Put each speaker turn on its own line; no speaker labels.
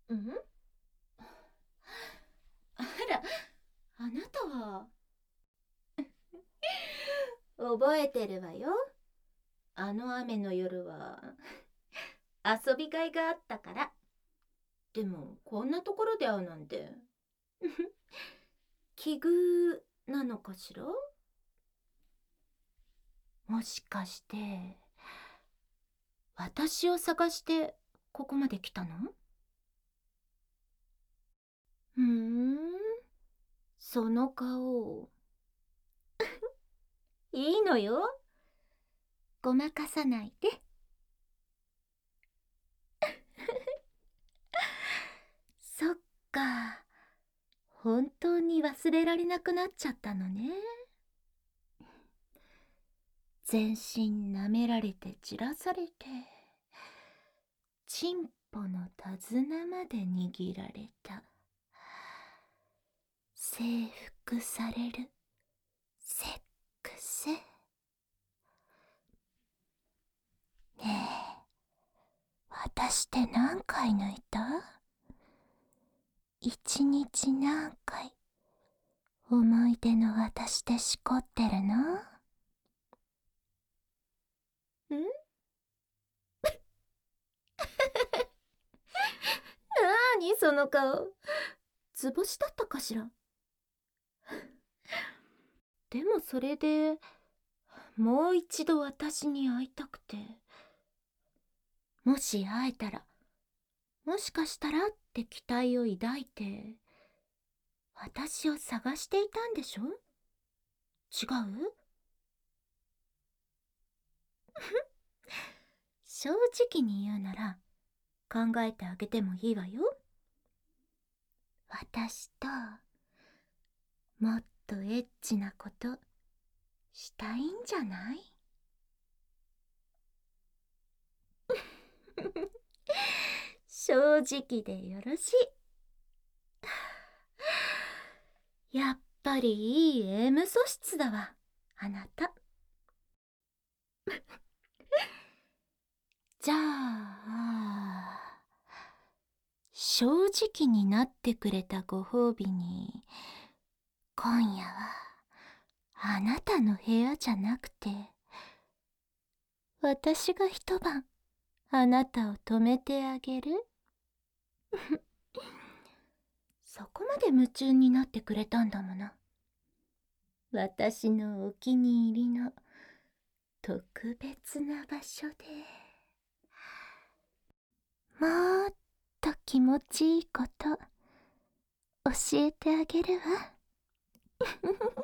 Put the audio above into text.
うん。あら、あなたは。覚えてるわよ。あの雨の夜は遊びがいがあったから。でもこんなところで会うなんて奇遇なのかしら。もしかして私を探してここまで来たの？ふーん、その顔。いいのよ、ごまかさないで。そっか、本当に忘れられなくなっちゃったのね。全身舐められて散らされて、チンポの手綱まで握られた。征服されるセックス。ねえ、私って何回抜いた？一日何回思い出の私でしこってるの？ん？なーにその顔、図星だったかしら。でもそれでもう一度私に会いたくて、もし会えたら、もしかしたらって期待を抱いて私を探していたんでしょ？違う？正直に言うなら考えてあげてもいいわよ。私ともっとエッチなことしたいんじゃない？正直でよろしい。やっぱりいい M 素質だわ、あなた。じゃあ、正直になってくれたご褒美に、今夜はあなたの部屋じゃなくて、私が一晩あなたを止めてあげる。そこまで夢中になってくれたんだもの。私のお気に入りの特別な場所で。もっと気持ちいいこと教えてあげるわ。